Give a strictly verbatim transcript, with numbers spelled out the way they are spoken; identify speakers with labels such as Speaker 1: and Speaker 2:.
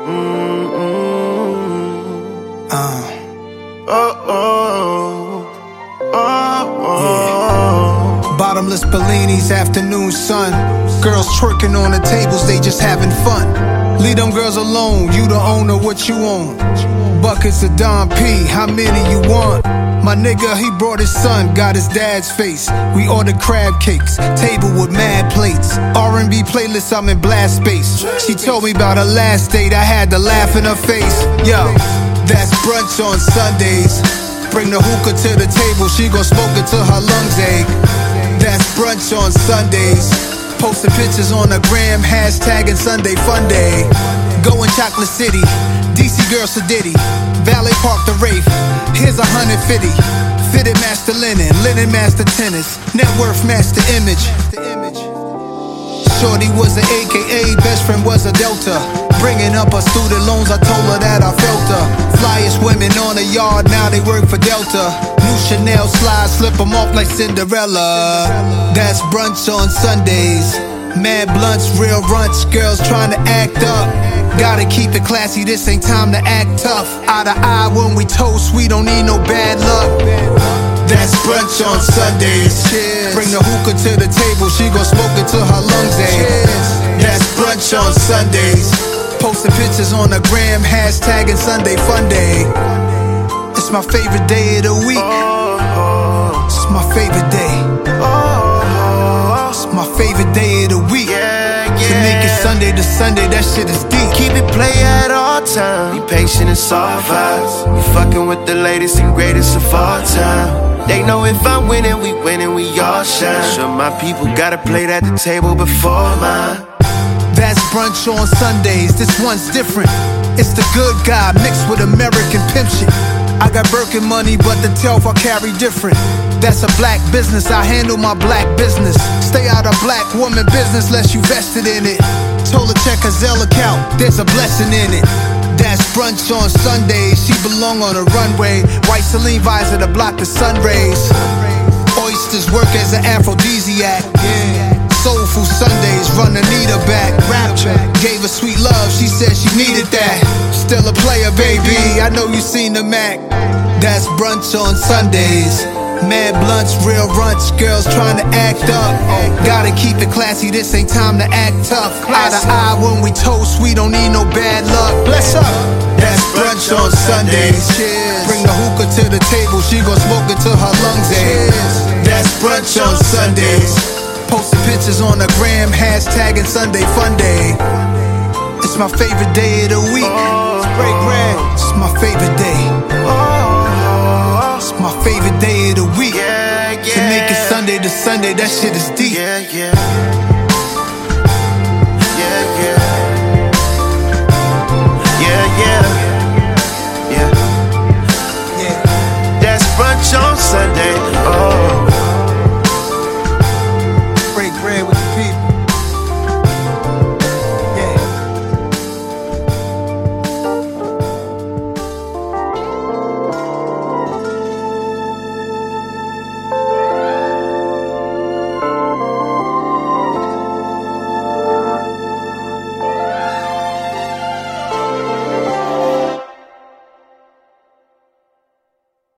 Speaker 1: Mm-mm. Uh. Oh, oh, oh, oh.
Speaker 2: Yeah. Bottomless Bellinis, afternoon sun. Girls twerking on the tables, they just having fun. Leave them girls alone, you the owner, what you own? Buckets of Don P, how many you want? My nigga, he brought his son, got his dad's face. We ordered crab cakes, table with mad plates. R and B playlist, I'm in blast space. She told me about her last date, I had to laugh in her face. Yo, that's brunch on Sundays. Bring the hookah to the table, she gon' smoke it till her lungs ache. That's brunch on Sundays. Posting pictures on the gram, hashtagging Sunday Fun Day. Going Chocolate City, D C girl Sadiddy, Valet Park the Wraith. Here's a hundred fifty. Fitted master linen, linen master tennis, net worth master image. Shorty was an A K A, best friend was a Delta. Bringing up her student loans, I told her that I felt her. Flyest women on the yard, now they work for Delta. New Chanel slides, slip them off like Cinderella. That's brunch on Sundays. Mad blunts, real runts, girls trying to act up. Gotta keep it classy, this ain't time to act tough. Eye to eye when we toast, we don't need no bad luck. That's brunch on Sundays. Cheers. Bring the hookah to the table, she gon' smoke it till her lungs ache. That's brunch on Sundays. Posting pictures on the gram, hashtagging Sunday Fun Day. It's my favorite day of the week. It's my favorite day. It's my favorite day of the week. To make it Sunday to Sunday, that shit is deep.
Speaker 1: Keep it play at all times. Be patient and soft vibes. We fucking with the latest and greatest of all time. They know if I'm winning, we winning, we all shine. Sure, my people gotta play at the table before mine.
Speaker 2: That's brunch on Sundays, this one's different. It's the good guy mixed with American pimp shit. I got Birkin money, but the telf I carry different. That's a black business, I handle my black business. Stay out of black woman business unless you vested in it. Told her check her Zelle account, there's a blessing in it. That's brunch on Sundays, she belong on a runway. White Celine visor to block the sun rays. Oysters work as an aphrodisiac. Yeah. Soulful Sundays, run Anita back. Rapture, gave her sweet love, she said she needed that. Still a player, baby, I know you seen the Mac. That's brunch on Sundays. Mad blunts, real runts, girls trying to act up. Gotta keep it classy, this ain't time to act tough. Eye to eye when we toast, we don't need no bad luck. Bless up. That's brunch on Sundays. Cheers. Bring the hookah to the table, she gon' smoke it till her lungs ache. That's brunch on Sundays. Posting pictures on the gram, hashtagging Sunday Fun Day. It's my favorite day of the week. It's break bread. It's my favorite day. It's my favorite day of the week.
Speaker 1: Yeah, yeah.
Speaker 2: To make it Sunday to Sunday, that shit is deep.
Speaker 1: Yeah, yeah. Yeah, yeah. Yeah, yeah. Yeah.
Speaker 2: Yeah.
Speaker 1: That's brunch on Sunday. Oh.